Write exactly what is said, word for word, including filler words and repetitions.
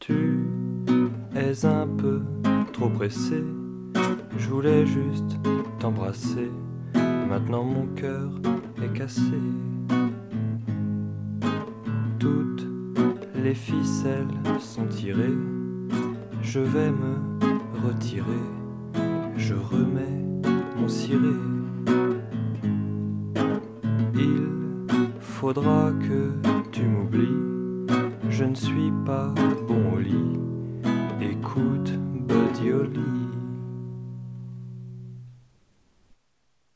Tu es un peu trop pressé, je voulais juste t'embrasser. Maintenant mon cœur est cassé. Toutes les ficelles sont tirées, je vais me retirer, je remets mon ciré. Il faudra que tu m'oublies, je ne suis pas bon au lit. Écoute Buddy Holly.